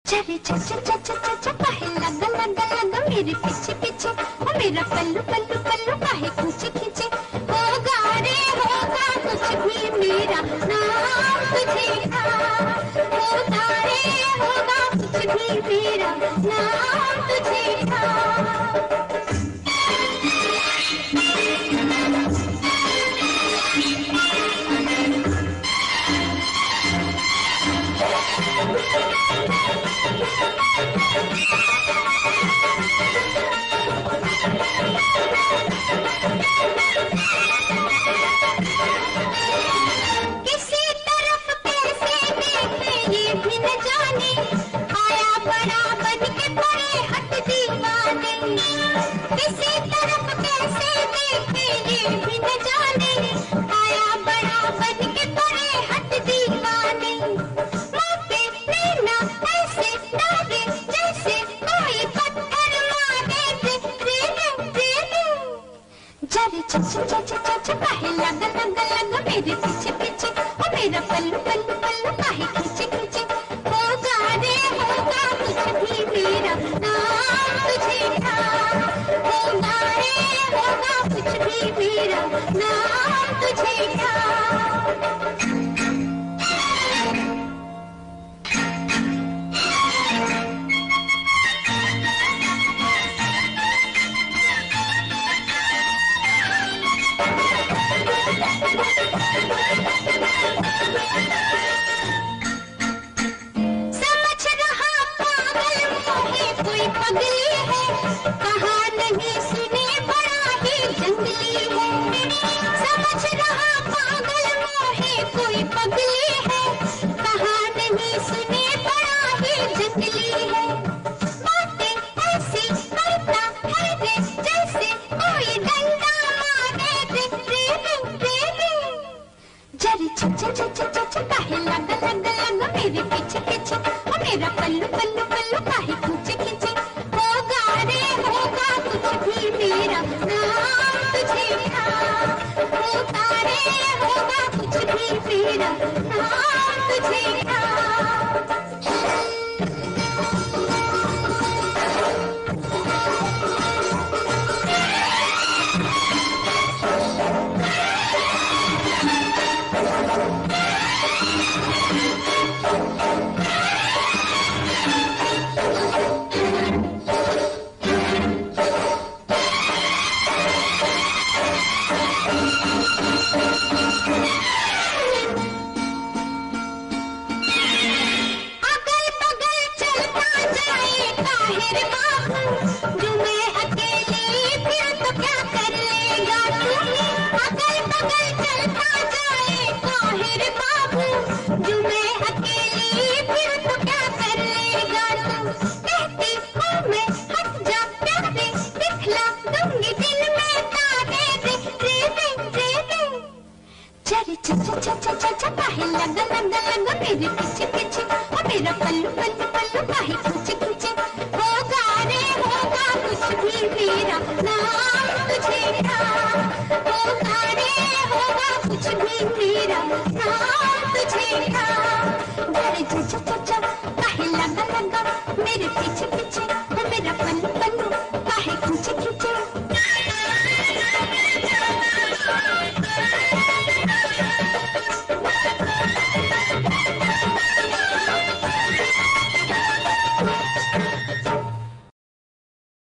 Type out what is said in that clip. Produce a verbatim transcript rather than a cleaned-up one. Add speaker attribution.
Speaker 1: चले च च च च च च काहे लगा लगा लगा मेरे पीछे पीछे ओ मेरा पल्लू पल्लू पल्लू काहे खींचे खींचे होगा रे होगा कुछ भी मेरा नाम तुझे था होगा रे होगा कुछ भी मेरा नाम तुझे था। किसी तरफ कैसे देखे ये भी न जाने आया बड़ा बन के पड़े हट दीवाने। किसी तरफ कैसे देखे ये भी न जाने आया बड़ा बन के पड़े हट दीवाने। मापे नैना ऐसे डाले जैसे कोई पत्थर मारे रे रे रे रे। जरे च च च च च च काहे लगा लगा लगा मेरे पीछे पीछे ओ मेरा पल्लू पल्लू पल्लू काहे खींचे खींचे होगा रे होगा कुछ भी मेरा नाम तुझे था होगा रे होगा कुछ भी मेरा नाम तुझे था। समझ रहा पागल मोहे कोई पगली है कहा नहीं सुने बड़ा ही जंगली है। समझ रहा पागल मोहे कोई पगली है कहा नहीं सुने बड़ा ही जंगली है। बातें ऐसी करता है रे जैसे कोई डंडा मारे रे रे रे रे। जरे च च च च च च काहे लगा लगा लगा मेरे पीछे पीछे ओ मेरा पल्लू पल्लू पल्लू काहे खींचे खींचे होगा रे होगा कुछ भी मेरा नाम तुझे था होगा रे होगा कुछ भी मेरा नाम तुझे था। अगल बगल चलता जाए काहिर बाबू जो मैं अकेली फिर तो क्या कर लेगा तू। अगल बगल चलता जाए काहिर बाबू जो मैं अकेली फिर तो क्या कर लेगा तू। कहती हूँ मैं हट जा प्यारे दिखला दूंगी दिल में तारे रे रे रे रे रे। चरे च च च च च च काहे लगा लगा लगा मेरे पीछे पीछे ओ मेरा पल्लू पल्लू पल्लू काहे